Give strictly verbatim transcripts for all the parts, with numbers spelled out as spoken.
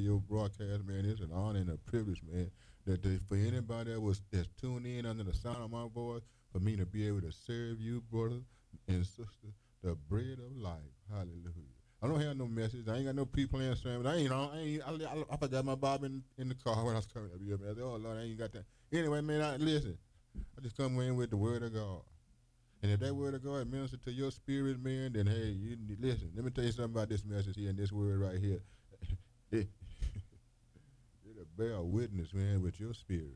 your broadcast, man. It's an honor and a privilege, man, that they, for anybody that was that's tuned in under the sound of my voice, for me to be able to serve you, brother and sister, the bread of life. Hallelujah. I don't have no message. I ain't got no pre-planned sermon. I ain't, I ain't, I, I, I forgot my Bible in, in the car when I was coming up here, man. I said, oh, Lord, I ain't got that. Anyway, man, I, listen, I just come in with the word of God. And if that word of God minister to your spirit, man, then hey, you listen. Let me tell you something about this message here and this word right here. It, it'll bear witness, man, with your spirit.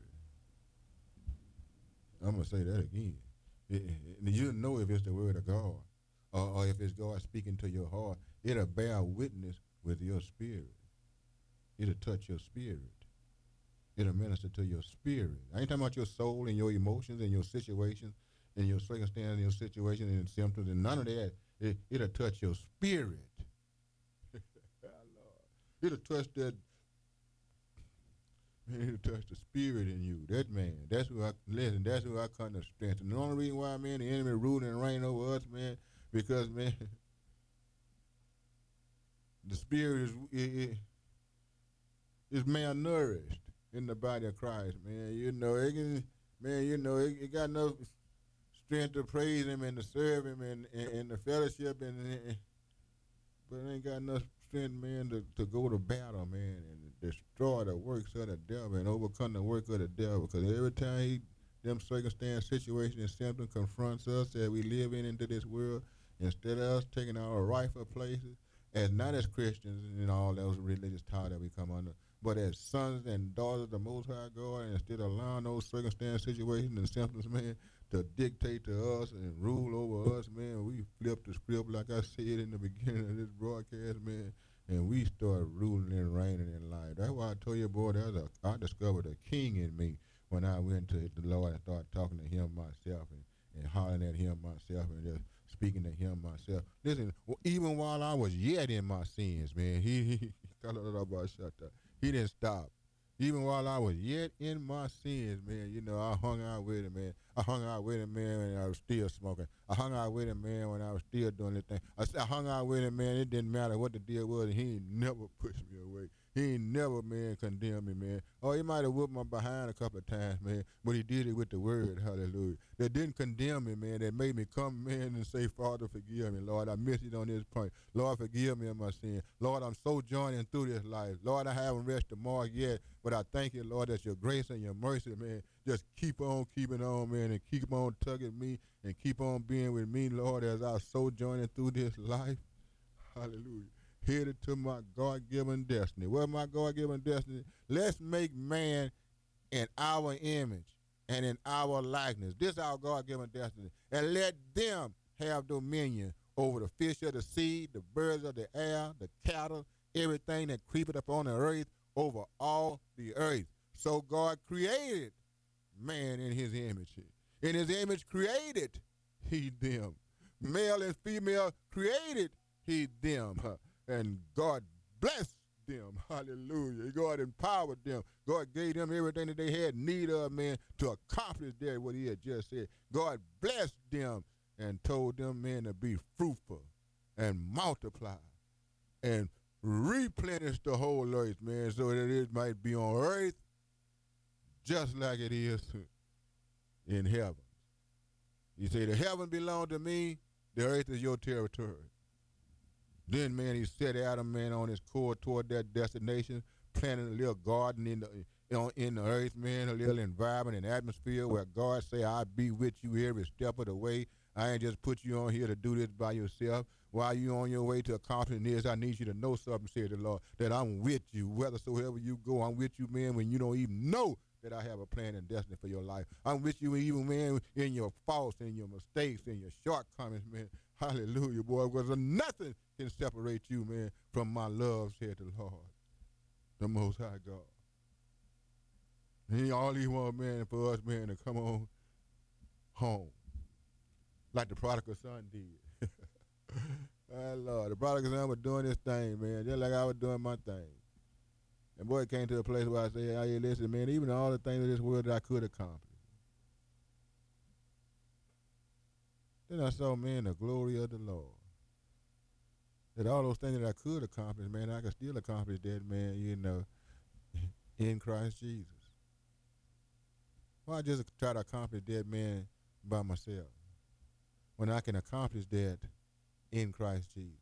I'm gonna say that again. It, it, you'll know if it's the word of God, or, or if it's God speaking to your heart. It'll bear witness with your spirit. It'll touch your spirit. It'll minister to your spirit. I ain't talking about your soul and your emotions and your situations and your circumstance and your situation and symptoms and none of that. It, it'll touch your spirit. It'll touch that, man, it'll touch the spirit in you. That man, that's who I, listen, that's who I come to strengthen. The only reason why, man, the enemy ruling and reigning over us, man, because, man, the spirit is, it, is malnourished in the body of Christ, man. You know, it can, man, you know, it, it got enough strength to praise him and to serve him and, and, and the fellowship, and, and but it ain't got enough strength, man, to, to go to battle, man, and destroy the works of the devil and overcome the work of the devil. Because every time he, them circumstance, situation, and symptom confronts us that we live in into this world, instead of us taking our rightful places, as not as Christians and all those religious tie that we come under, but as sons and daughters of the Most High God, and instead of allowing those circumstance, situations, and symptoms, man, to dictate to us and rule over us, man, we flip the script like I said in the beginning of this broadcast, man, and we start ruling and reigning in life. That's why I told you, boy, there's a, I discovered a king in me when I went to the Lord and started talking to him myself and, and hollering at him myself and just speaking to him myself. Listen, even while I was yet in my sins, man, he, he, he didn't stop. Even while I was yet in my sins, man, you know, I hung out with him, man. I hung out with him, man, when I was still smoking. I hung out with him, man, when I was still doing this thing. I, I hung out with him, man. It didn't matter what the deal was. And he ain't never pushed me away. He ain't never, man, condemned me, man. Oh, he might have whooped my behind a couple of times, man, but he did it with the word, hallelujah. That didn't condemn me, man. That made me come, man, and say, Father, forgive me, Lord. I missed it on this point. Lord, forgive me of my sin. Lord, I'm so joining through this life. Lord, I haven't reached the mark yet, but I thank you, Lord, that your grace and your mercy, man, just keep on keeping on, man, and keep on tugging me and keep on being with me, Lord, as I sojourning through this life. Hallelujah. Headed to my God-given destiny. What my God-given destiny? Let's make man in our image and in our likeness. This is our God-given destiny. And let them have dominion over the fish of the sea, the birds of the air, the cattle, everything that creepeth upon the earth, over all the earth. So God created man in his image. In his image created he them. Male and female created he them. And God blessed them. Hallelujah. God empowered them. God gave them everything that they had need of, man, to accomplish that what he had just said. God blessed them and told them, man, to be fruitful and multiply and replenish the whole earth, man, so that it might be on earth just like it is in heaven. He said, the heaven belong to me, the earth is your territory. Then, man, he set Adam, man, on his course toward that destination, planting a little garden in the you know, in the earth, man, a little environment and atmosphere where God say, I'll be with you every step of the way. I ain't just put you on here to do this by yourself. While you on your way to accomplishing this, I need you to know something, said the Lord, that I'm with you. Whithersoever you go, I'm with you, man, when you don't even know that I have a plan and destiny for your life. I'm with you even, man, in your faults, in your mistakes, in your shortcomings, man. Hallelujah, boy, because nothing can separate you, man, from my love, said the Lord, the Most High God. And he, all he want, man, for us, man, to come on home, like the prodigal son did. Oh, Lord, the prodigal son was doing this thing, man, just like I was doing my thing. And boy, it came to a place where I said, hey, listen, man, even all the things of this world that I could accomplish. Then I saw, man, the glory of the Lord. That all those things that I could accomplish, man, I could still accomplish that, man, you know, in Christ Jesus. Why just try to accomplish that, man, by myself when I can accomplish that in Christ Jesus?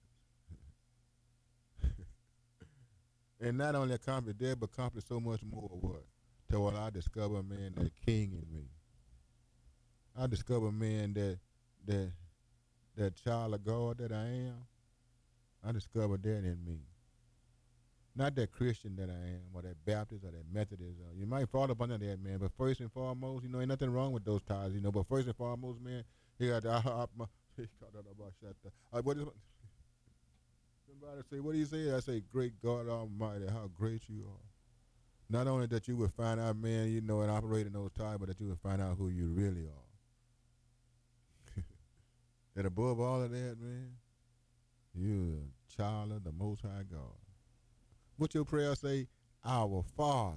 And not only accomplish that, but accomplish so much more. What? To what I discover, man, that King in me. I discover, man, that that that child of God that I am. I discovered that in me. Not that Christian that I am, or that Baptist, or that Methodist. Or you might fall up under that, man. But first and foremost, you know, ain't nothing wrong with those ties, you know. But first and foremost, man, he got the. I, I, my, he got that about shut the. I, what is, somebody say, what do you say? I say, great God Almighty, how great you are. Not only that you would find out, man, you know, and operate in those ties, but that you would find out who you really are. And above all of that, man, you're a child of the Most High God. What your prayer say? Our Father.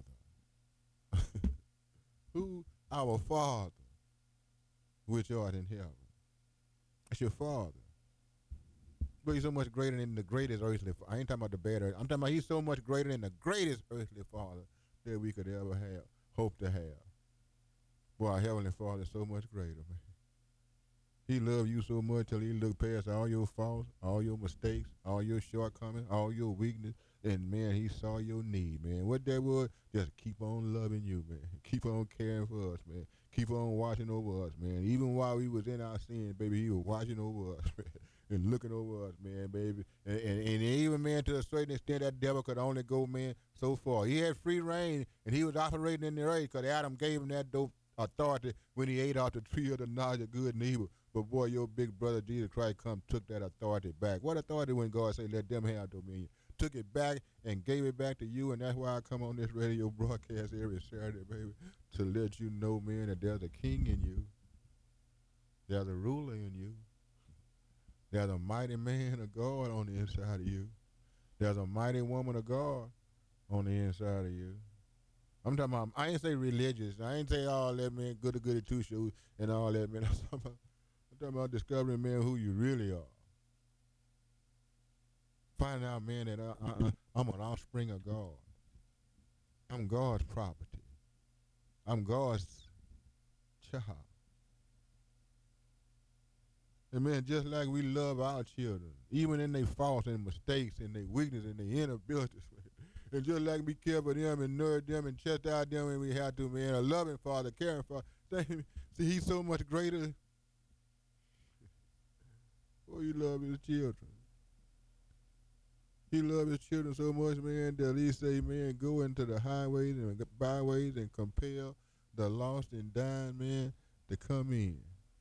Who? Our Father, which art in heaven. That's your Father. But he's so much greater than the greatest earthly father. I ain't talking about the better. I'm talking about he's so much greater than the greatest earthly father that we could ever have, hope to have. Boy, our Heavenly Father is so much greater, man. He loved you so much till he looked past all your faults, all your mistakes, all your shortcomings, all your weakness, and, man, he saw your need, man. What that was, just keep on loving you, man. Keep on caring for us, man. Keep on watching over us, man. Even while we was in our sin, baby, he was watching over us, man, and looking over us, man, baby. And, and, and even, man, to a certain extent, that devil could only go, man, so far. He had free reign, and he was operating in the earth because Adam gave him that dope authority when he ate off the tree of the knowledge of good and evil. But, boy, your big brother Jesus Christ come took that authority back. What authority when God said, let them have dominion? Took it back and gave it back to you, and that's why I come on this radio broadcast every Saturday, baby, to let you know, man, that there's a king in you. There's a ruler in you. There's a mighty man of God on the inside of you. There's a mighty woman of God on the inside of you. I'm talking about, I ain't say religious. I ain't say all that, man, goody goody two shoes and all that, man. I'm talking about, I'm talking about discovering, man, who you really are. Finding out, man, that I, I, I'm an offspring of God. I'm God's property. I'm God's child. And, man, just like we love our children, even in their faults and mistakes and their weakness and their inabilities, man. And just like we care for them and nurture them and chastise them when we have to, man, a loving father, caring father. See, he's so much greater. Oh, he loves his children. He loves his children so much, man, that he say, man, go into the highways and byways and compel the lost and dying, man, to come in.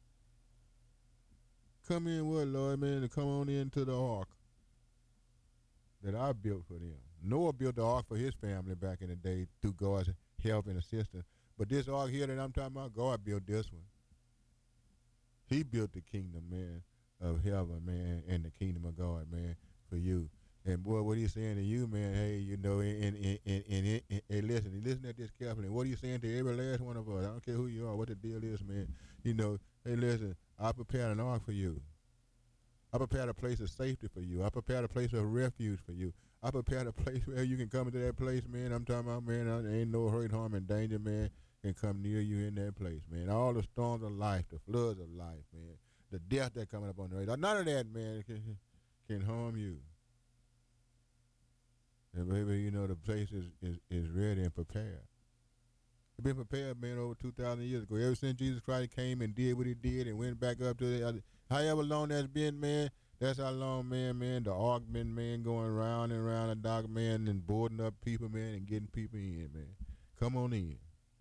Come in what, Lord, man, to come on into the ark that I built for them. Noah built the ark for his family back in the day through God's help and assistance. But this ark here that I'm talking about, God built this one. He built the kingdom, man, of heaven, man, and the kingdom of God, man, for you. And, boy, what he's saying to you, man, hey, you know, and, and, and, and, and, and listen, listen at this carefully. What are you saying to every last one of us? I don't care who you are, what the deal is, man. You know, hey, listen, I prepared an ark for you. I prepared a place of safety for you. I prepared a place of refuge for you. I prepared a place where you can come into that place, man. I'm talking about, man, there ain't no hurt, harm, and danger, man, can come near you in that place, man. All the storms of life, the floods of life, man, the death that coming up on the earth, none of that, man, can, can harm you. And, baby, you know, the place is, is, is ready and prepared. It's been prepared, man, over two thousand years ago. Ever since Jesus Christ came and did what he did and went back up to the, however long that's been, man, that's how long, man, man, the ark been, man, going round and round the dock, man, and boarding up people, man, and getting people in, man. Come on in.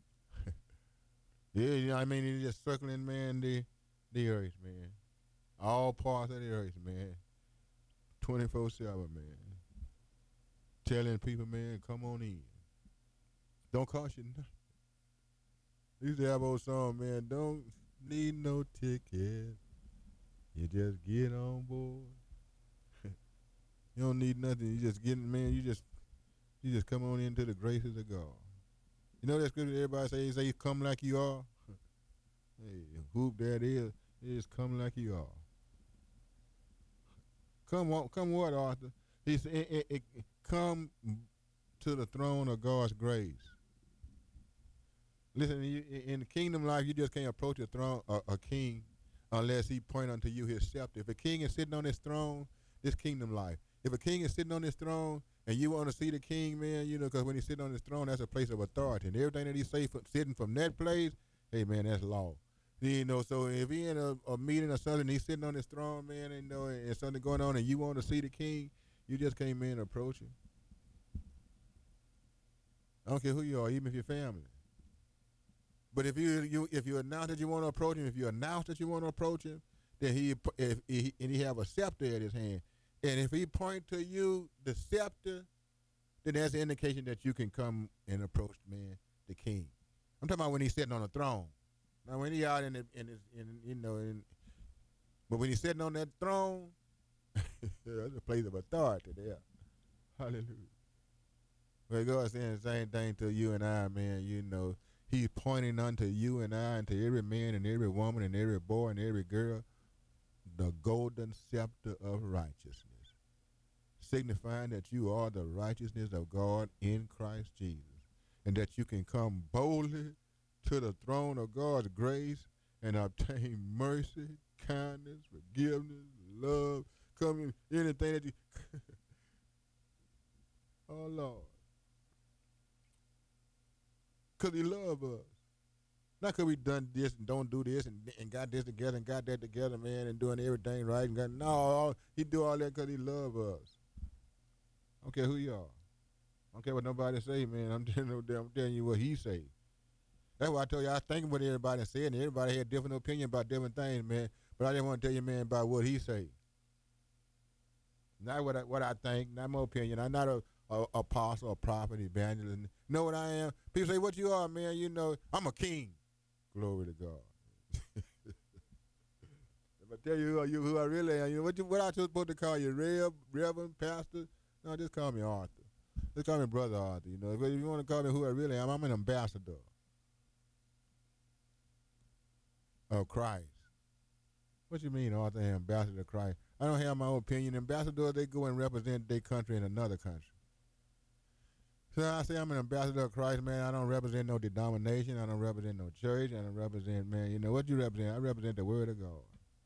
Yeah, you know what I mean? It's just circling, man, the, the earth, man. All parts of the earth, man. twenty-four seven, man. Telling people, man, come on in. Don't cost you nothing. They used to have old song, man, don't need no ticket. You just get on board. You don't need nothing. You just get, man, you just you just come on into the graces of God. You know that scripture everybody say, say come like you are? Hey, whoop that is, is come like you are. Come on, come what, Arthur? He said, it, it, it, come to the throne of God's grace. Listen, you, in the kingdom life, you just can't approach a throne, a, a king, unless he point unto you his scepter. If a king is sitting on his throne, this kingdom life. If a king is sitting on his throne and you want to see the king, man, you know, because when he's sitting on his throne, that's a place of authority. And everything that he say from, sitting from that place, hey, man, that's law. You know, so if he in a, a meeting or something, he's sitting on his throne, man, and, you know, and something going on, and you want to see the king, you just can't, man, approach him. I don't care who you are, even if you're family. But if you, you if you announce that you want to approach him, if you announce that you want to approach him, then he if he, and he have a scepter at his hand, and if he point to you the scepter, then that's an indication that you can come and approach, man, the king. I'm talking about when he's sitting on the throne. Now when he out in the, in his in you know in, but when he's sitting on that throne, that's a place of authority there. Hallelujah. Well, God's saying the same thing to you and I, man. You know. He's pointing unto you and I, and to every man and every woman and every boy and every girl, the golden scepter of righteousness, signifying that you are the righteousness of God in Christ Jesus, and that you can come boldly to the throne of God's grace and obtain mercy, kindness, forgiveness, love, come in anything that you, oh Lord. Because he loves us. Not because we done this and don't do this and, and got this together and got that together, man, and doing everything right. And got, no, he do all that because he loves us. I don't care who you are. I don't care what nobody say, man. I'm telling you, I'm telling you what he say. That's why I told you I was thinking what everybody said, and everybody had different opinion about different things, man. But I didn't want to tell you, man, about what he say. Not what I, what I think, not my opinion. I'm not a A apostle, a prophet, evangelist. Know what I am? People say, what you are, man? You know, I'm a king. Glory to God. If I tell you who, you, who I really am, you know, what, you, what I supposed to call you? Rev, Reverend, Pastor? No, just call me Arthur. Just call me Brother Arthur. You know, if you want to call me who I really am, I'm an ambassador of Christ. What you mean, Arthur, ambassador of Christ? I don't have my own opinion. Ambassadors, they go and represent their country in another country. So I say I'm an ambassador of Christ, man. I don't represent no denomination. I don't represent no church. I don't represent, man, you know what you represent? I represent the word of God.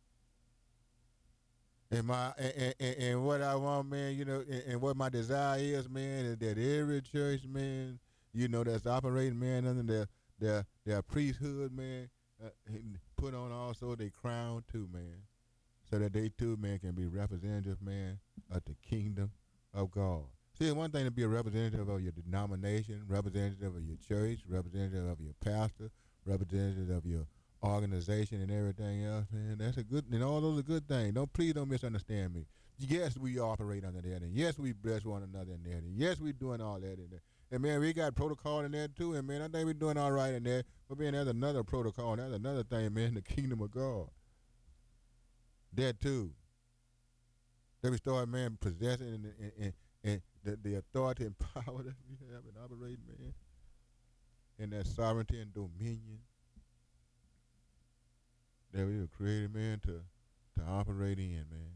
And my and, and, and what I want, man, you know, and, and what my desire is, man, is that every church, man, you know, that's operating, man, under their their their priesthood, man, uh, put on also their crown too, man, so that they too, man, can be representative, man, of the kingdom of God. See, it's one thing to be a representative of your denomination, representative of your church, representative of your pastor, representative of your organization and everything else, man. That's a good, and all those are good things. Don't, please don't misunderstand me. Yes, we operate under that, and yes, we bless one another in there, and yes, we doing all that in there. And, man, we got protocol in there, too, and, man, I think we're doing all right in there. But, man, there's another protocol, that's another thing, man, the kingdom of God. That, too. That we start, man, possessing and, and, and And the, the authority and power that we have and operate, man, and that sovereignty and dominion that we were created, man, to, to operate in, man.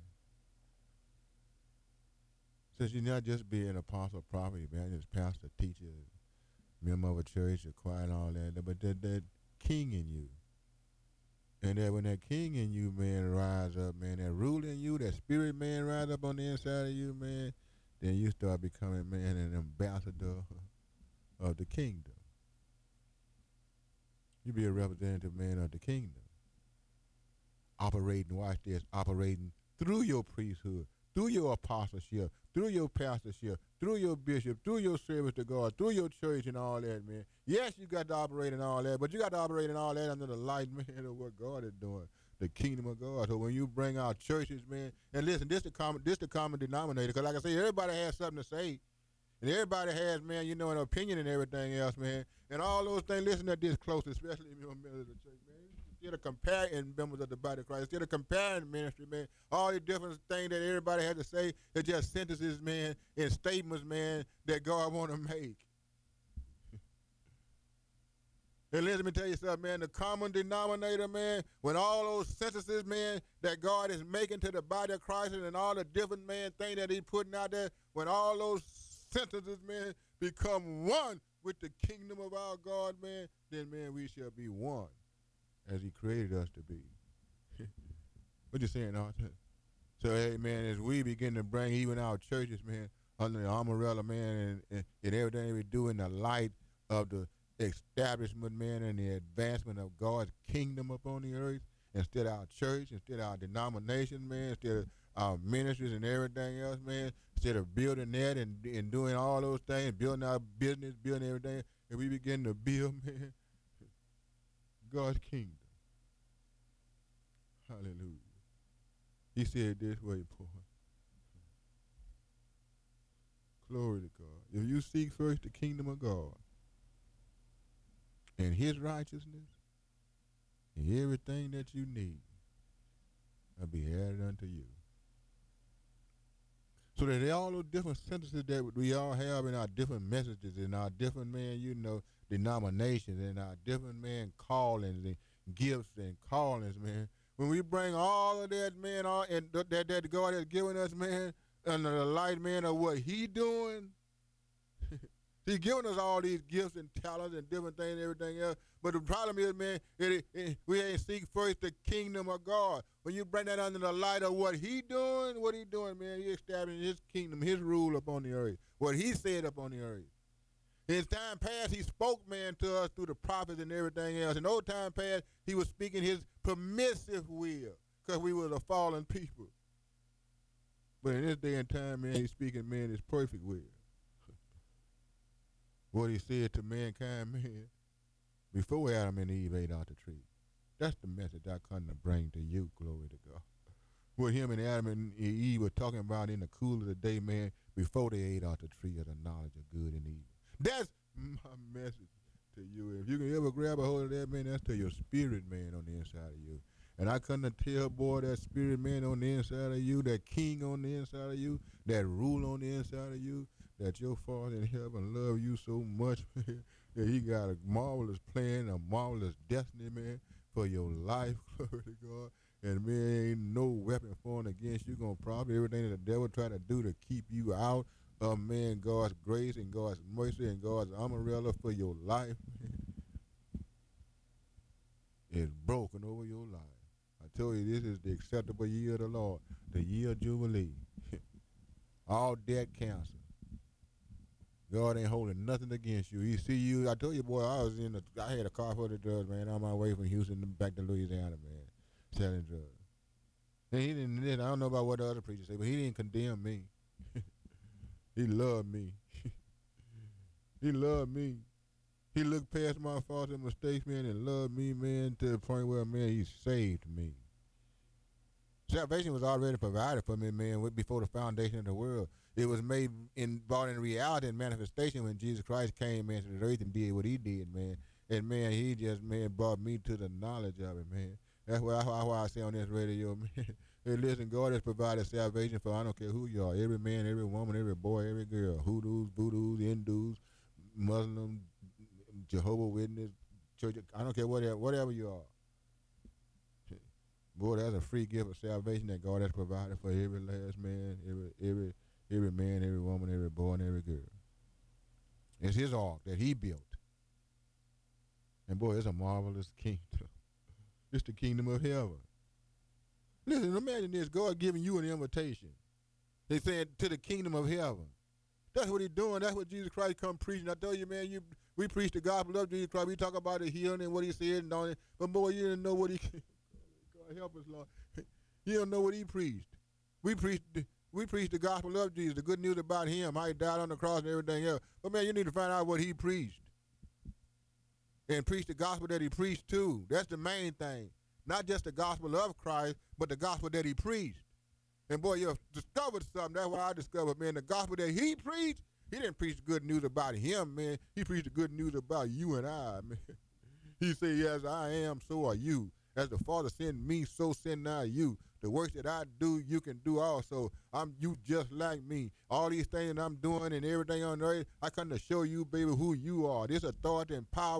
Since you're not just being an apostle, prophet, evangelist, pastor, teacher, member of a church, a choir, and all that, but that, that king in you. And that when that king in you, man, rise up, man, that rule in you, that spirit, man, rise up on the inside of you, man, then you start becoming, man, an ambassador of the kingdom. You be a representative, man, of the kingdom. Operating, watch this, operating through your priesthood, through your apostleship, through your pastorship, through your bishop, through your service to God, through your church and all that, man. Yes, you got to operate in all that, but you got to operate in all that under the light, man, of what God is doing. The kingdom of God. So when you bring out churches, man, and listen, this the common, this the common denominator. Because like I say, everybody has something to say, and everybody has, man, you know, an opinion and everything else, man. And all those things. Listen to this close, especially if you're a member of the church, man. Instead of comparing members of the body of Christ, instead of comparing ministry, man, all the different things that everybody has to say, are just sentences, man, and statements, man, that God want to make. And let me tell you something, man, the common denominator, man, when all those sentences, man, that God is making to the body of Christ and all the different, man, things that he's putting out there, when all those sentences, man, become one with the kingdom of our God, man, then, man, we shall be one as he created us to be. What you saying, Arthur? So, hey, man, as we begin to bring even our churches, man, under the umbrella, man, and, and, and everything we do in the light of the establishment, man, and the advancement of God's kingdom upon the earth, instead of our church, instead of our denomination, man, instead of our ministries and everything else, man, instead of building that and, and doing all those things, building our business, building everything, and we begin to build, man, God's kingdom. Hallelujah. He said this way, boy. Glory to God. If you seek first the kingdom of God and his righteousness, and everything that you need will be added unto you. So that all those different sentences that we all have in our different messages, in our different, man, you know, denominations, in our different, man, callings and gifts and callings, man, when we bring all of that, man, all and th- that, that God has given us, man, under the light, man, of what he doing, he's giving us all these gifts and talents and different things and everything else. But the problem is, man, it, it, we ain't seek first the kingdom of God. When you bring that under the light of what he doing, what he doing, man, he establishing his kingdom, his rule upon the earth, what he said upon the earth. In time past, he spoke, man, to us through the prophets and everything else. In old time past, he was speaking his permissive will because we were the fallen people. But in this day and time, man, he's speaking, man, his perfect will. What he said to mankind, man, before Adam and Eve ate out the tree. That's the message I come to bring to you, glory to God. What him and Adam and Eve were talking about in the cool of the day, man, before they ate out the tree of the knowledge of good and evil. That's my message to you. If you can ever grab a hold of that, man, that's to your spirit, man, on the inside of you. And I come to tell, boy, that spirit, man, on the inside of you, that king on the inside of you, that rule on the inside of you, that your Father in heaven love you so much, man, that he got a marvelous plan, a marvelous destiny, man, for your life, glory to God. And, man, ain't no weapon formed against you going to prosper. Everything that the devil try to do to keep you out of, man, God's grace and God's mercy and God's umbrella for your life, man, is broken over your life. I tell you, this is the acceptable year of the Lord, the year of Jubilee. All debt canceled. God ain't holding nothing against you. He see you. I told you, boy, I was in the, I had a car full of drugs, man, on my way from Houston back to Louisiana, man, selling drugs. And he didn't, I don't know about what the other preachers say, but he didn't condemn me. He loved me. He loved me. He looked past my faults and mistakes, man, and loved me, man, to the point where, man, he saved me. Salvation was already provided for me, man, before the foundation of the world. It was made in brought in reality and manifestation when Jesus Christ came into the earth and did what he did, man. And, man, he just, man, brought me to the knowledge of it, man. That's why, why I say on this radio, man, hey, listen, God has provided salvation for I don't care who you are, every man, every woman, every boy, every girl, hoodoos, voodoos, Hindus, Muslim, Jehovah Witness, church, I don't care whatever, whatever you are. Boy, that's a free gift of salvation that God has provided for every last man, every every every man, every woman, every boy, and every girl. It's his ark that he built. And boy, it's a marvelous kingdom. It's the kingdom of heaven. Listen, imagine this, God giving you an invitation. They saying to the kingdom of heaven. That's what he's doing. That's what Jesus Christ come preaching. I tell you, man, you we preach the gospel of Jesus Christ. We talk about the healing and what he said and all that. But boy, you didn't know what he God help us, Lord. You don't know what he preached. We preached we preached the gospel of Jesus, the good news about him, how he died on the cross and everything else. But man, you need to find out what he preached. And preach the gospel that he preached too. That's the main thing. Not just the gospel of Christ, but the gospel that he preached. And boy, you discovered something. That's what I discovered, man. The gospel that he preached, he didn't preach the good news about him, man. He preached the good news about you and I, man. He said, yes, I am, so are you. As the Father sent me, so send I you. The works that I do, you can do also. I'm you just like me. All these things I'm doing and everything on earth, I come to show you, baby, who you are. This authority and power and,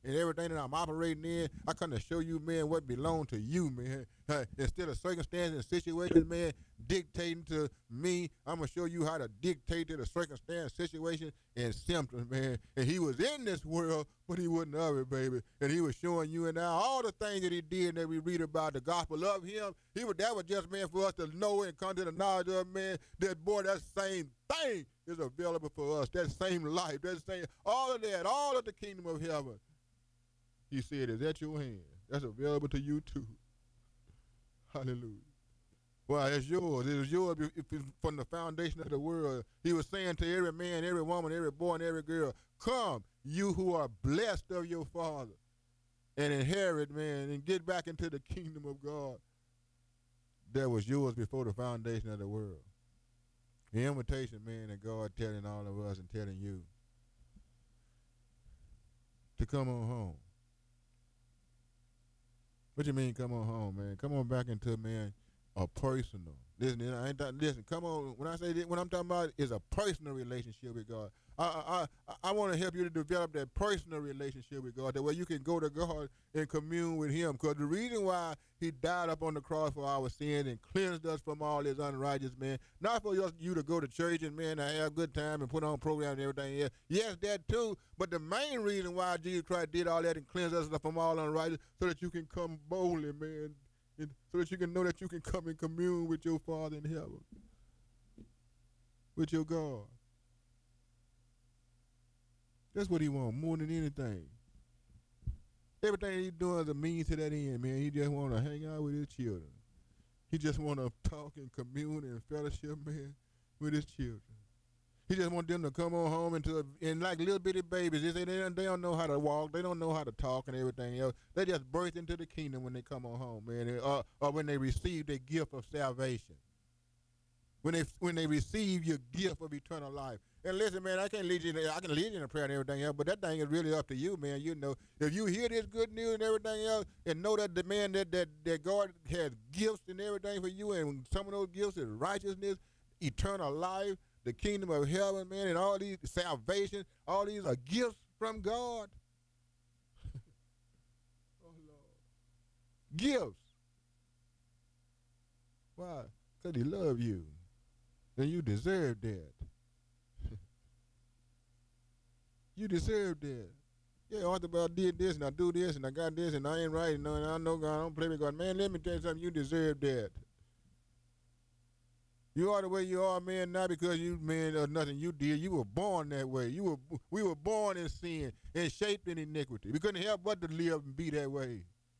and everything that I'm operating in. I come to show you, man, what belongs to you, man. Uh, instead of circumstances and situations, man, dictating to me, I'm going to show you how to dictate to the circumstance, situation, and symptoms, man. And he was in this world, but he wasn't of it, baby. And he was showing you and I all the things that he did that we read about, the gospel of him. He was, that was just, man, for us to know and come to the knowledge of, man, that, boy, that same thing is available for us. That same life, that same, all of that, all of the kingdom of heaven. He said, is at your hand. That's available to you too. Hallelujah. Well, it's yours. It is yours if it's from the foundation of the world. He was saying to every man, every woman, every boy, and every girl, come, you who are blessed of your Father, and inherit, man, and get back into the kingdom of God that was yours before the foundation of the world. The invitation, man, that God telling all of us and telling you to come on home. What you mean, come on home, man? Come on back into, man, a personal. Listen, I ain't th- listen. Come on. When I say this, what I'm talking about is a personal relationship with God. I I I, I want to help you to develop that personal relationship with God. That way you can go to God and commune with Him. Because the reason why He died up on the cross for our sins and cleansed us from all His unrighteousness, man, not for us, you to go to church and, man, to have a good time and put on programs and everything else. Yes, that too. But the main reason why Jesus Christ did all that and cleansed us from all unrighteousness, so that you can come boldly, man, and so that you can know that you can come and commune with your Father in heaven, with your God. That's what He wants more than anything. Everything He's doing is a means to that end, man. He just want to hang out with His children. He just want to talk and commune and fellowship, man, with His children. He just want them to come on home and, to, and like little bitty babies. They, say they, don't, they don't know how to walk. They don't know how to talk and everything else. They just birth into the kingdom when they come on home, man, or, or when they receive their gift of salvation. When they when they receive your gift of eternal life. And listen, man, I can't lead you in, I can lead you in a prayer and everything else, but that thing is really up to you, man. You know, if you hear this good news and everything else, and know that the man that that, that God has gifts and everything for you, and some of those gifts is righteousness, eternal life, the kingdom of heaven, man, and all these salvation, all these are gifts from God. Oh Lord, gifts. Why? Because He loves you. Then you deserve that. You deserve that. Yeah, Arthur, but I did this and I do this and I got this and I ain't right and I know God, I don't play with God. Man, let me tell you something. You deserve that. You are the way you are, man, not because you, man, or nothing you did. You were born that way. You were, we were born in sin and shaped in iniquity. We couldn't help but to live and be that way.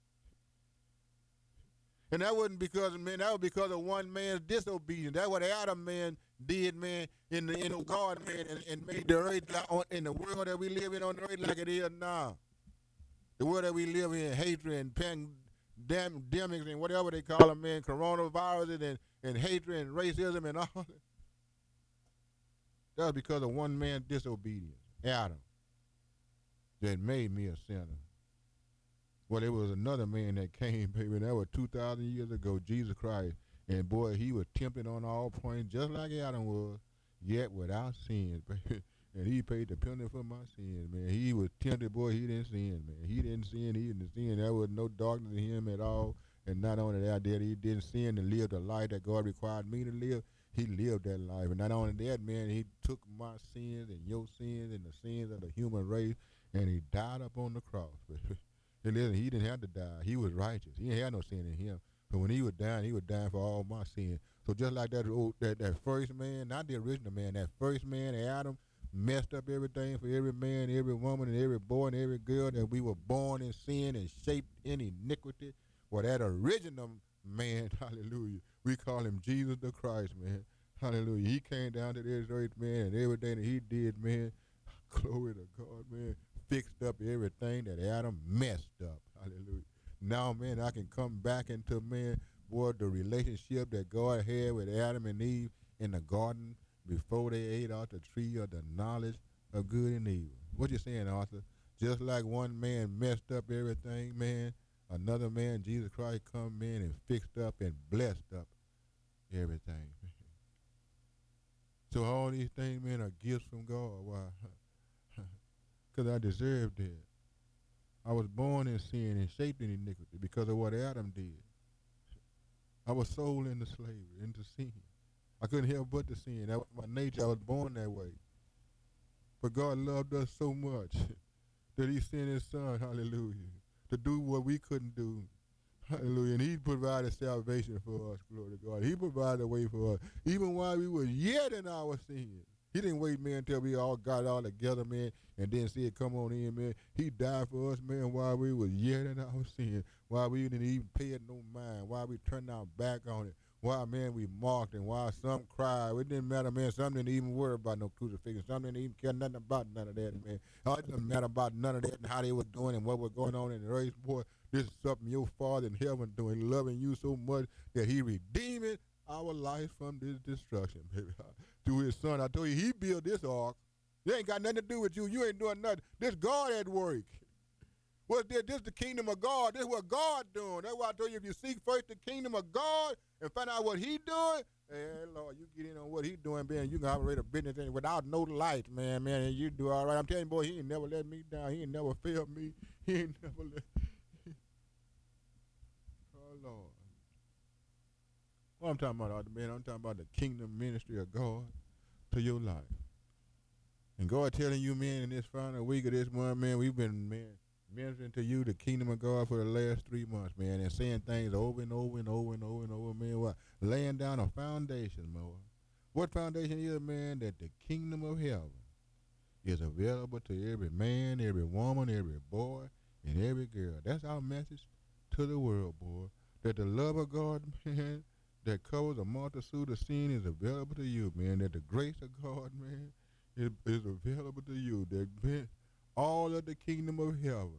And that wasn't because, man, that was because of one man's disobedience. That's what Adam, man, did, man, in the in the garden, man, and, and made the earth like on, in the world that we live in on the earth like it is now. The world that we live in, hatred and pandemics and whatever they call them, man, coronaviruses and, and hatred and racism and all that. That was because of one man's disobedience, Adam, that made me a sinner. Well, there was another man that came, baby, that was two thousand years ago, Jesus Christ. And, boy, he was tempted on all points, just like Adam was, yet without sin, baby. And he paid the penalty for my sins, man. He was tempted, boy, he didn't sin, man. He didn't sin, he didn't sin. There was no darkness in him at all. And not only that, that he didn't sin and live the life that God required me to live. He lived that life. And not only that, man, he took my sins and your sins and the sins of the human race, and he died up on the cross, baby. And listen, he didn't have to die. He was righteous. He didn't have no sin in him. So when he was dying, he was dying for all my sins. So just like that old, that, that first man, not the original man, that first man, Adam, messed up everything for every man, every woman, and every boy and every girl that we were born in sin and shaped in iniquity. Well, that original man, hallelujah, we call him Jesus the Christ, man. Hallelujah. He came down to this earth, man, and everything that he did, man, glory to God, man, fixed up everything that Adam messed up. Hallelujah. Now, man, I can come back into, man, boy, the relationship that God had with Adam and Eve in the garden before they ate out the tree of the knowledge of good and evil. What you saying, Arthur? Just like one man messed up everything, man, another man, Jesus Christ, come in and fixed up and blessed up everything. So all these things, man, are gifts from God. Why? Because I deserved it. I was born in sin and shaped in iniquity because of what Adam did. I was sold into slavery, into sin. I couldn't help but to sin. That was my nature. I was born that way. But God loved us so much that he sent his son, hallelujah, to do what we couldn't do. Hallelujah. And he provided salvation for us, glory to God. He provided a way for us, even while we were yet in our sins. He didn't wait, man, until we all got all together, man, and then said, come on in, man. He died for us, man, while we were yet in our sin, while we didn't even pay it no mind, while we turned our back on it, while, man, we mocked, and while some cried. It didn't matter, man. Some didn't even worry about no crucifixion. Some didn't even care nothing about none of that, man. It didn't matter about none of that and how they were doing and what was going on in the race, boy. This is something your Father in heaven doing, loving you so much that he redeeming our life from this destruction, baby. Through his son. I told you, he built this ark. It ain't got nothing to do with you. You ain't doing nothing. This God at work. What's this? This is the kingdom of God. This is what God doing. That's why I told you, if you seek first the kingdom of God and find out what he doing, hey, Lord, you get in on what he doing, man. You can operate a business without no light, man, man, and you do all right. I'm telling you, boy, he ain't never let me down. He ain't never failed me. He ain't never let Oh, Lord. What I'm talking about, man, I'm talking about the kingdom ministry of God to your life. And God telling you, man, in this final week of this month, man, we've been, man, ministering to you the kingdom of God for the last three months, man, and saying things over and over and over and over and over, man, what? Laying down a foundation, man. What foundation is, man? That the kingdom of heaven is available to every man, every woman, every boy, and every girl. That's our message to the world, boy. That the love of God, man, that covers a multitude of sin is available to you, man. That the grace of God, man, is, is available to you. That, man, all of the kingdom of heaven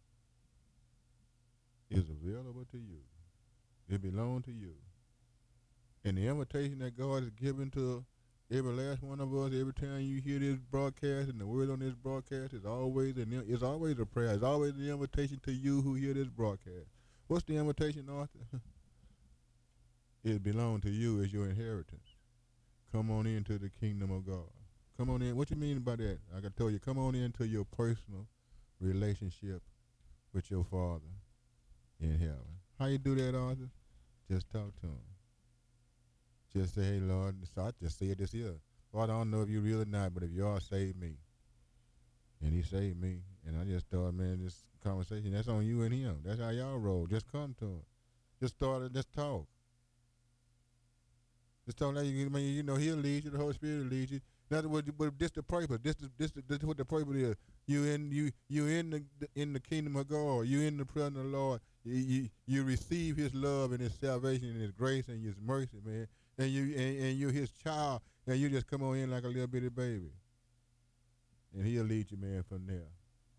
is available to you. It belongs to you. And the invitation that God has given to every last one of us, every time you hear this broadcast and the word on this broadcast, is always an, it's always a prayer. It's always an invitation to you who hear this broadcast. What's the invitation, Arthur? It belongs to you as your inheritance. Come on into the kingdom of God. Come on in. What you mean by that? I can tell you, come on into your personal relationship with your Father in heaven. How you do that, Arthur? Just talk to him. Just say, hey, Lord, so I just said this here. Lord, I don't know if you real or not, but if you all saved me, and he saved me, and I just thought, man, this conversation, that's on you and him. That's how y'all roll. Just come to him. Just start it, just talk. Just talk like you, you know, he'll lead you, the Holy Spirit will lead you. In other words, but this the purpose. This is this, this is what the purpose is. You in you you in the in the kingdom of God. You in the presence of the Lord. You, you you receive His love and His salvation and His grace and His mercy, man. And you and, and you're His child, and you just come on in like a little bitty baby. And He'll lead you, man, from there.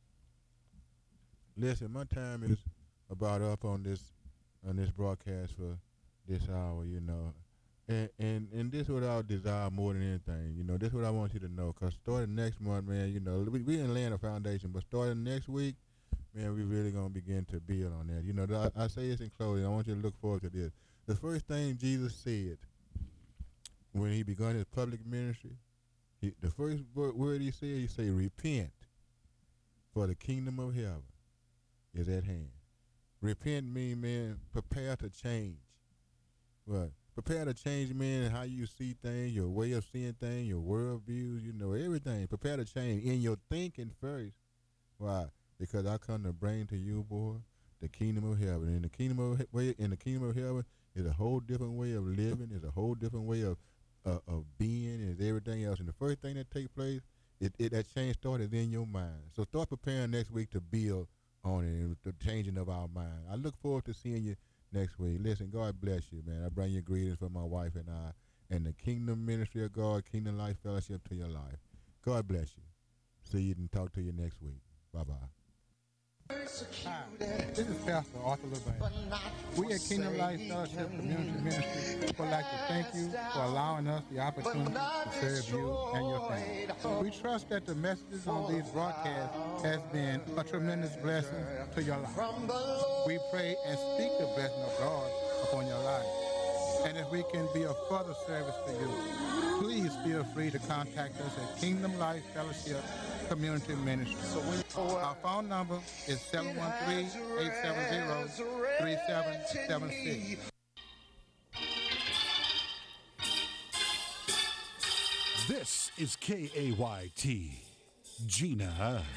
Listen, my time is about up on this on this broadcast for this hour, you know. And, and and this is what I desire more than anything, you know. This is what I want you to know, because starting next month, man, you know, we, we didn't lay a foundation, but starting next week, man, we really going to begin to build on that. You know, I, I say this in closing. I want you to look forward to this. The first thing Jesus said when he began his public ministry, he, the first word, word he said, he said, repent, for the kingdom of heaven is at hand. Repent means, man, prepare to change. What? Prepare to change, man, how you see things, your way of seeing things, your worldviews, you know, everything. Prepare to change in your thinking first. Why? Because I come to bring to you, boy, the kingdom of heaven. In the kingdom of way, in the kingdom of heaven is a whole different way of living. Is a whole different way of uh, of being. Is everything else. And the first thing that takes place, it, it that change started in your mind. So start preparing next week to build on it and the changing of our mind. I look forward to seeing you next week. Listen, God bless you, man. I bring you greetings from my wife and I and the Kingdom Ministry of God, Kingdom Life Fellowship to your life. God bless you. See you and talk to you next week. Bye-bye. Hi, this is Pastor Arthur LeBay. We at Kingdom Life Fellowship Community Ministry would like to thank you for allowing us the opportunity to serve you and your family. We trust that the messages on these broadcasts has been a tremendous blessing to your life. We pray and speak the blessing of God upon your life. And if we can be of further service to you, please feel free to contact us at Kingdom Life Fellowship Community Ministry. Our phone number is seven one three, eight seven zero, three seven seven six. This is K A Y T, Gina.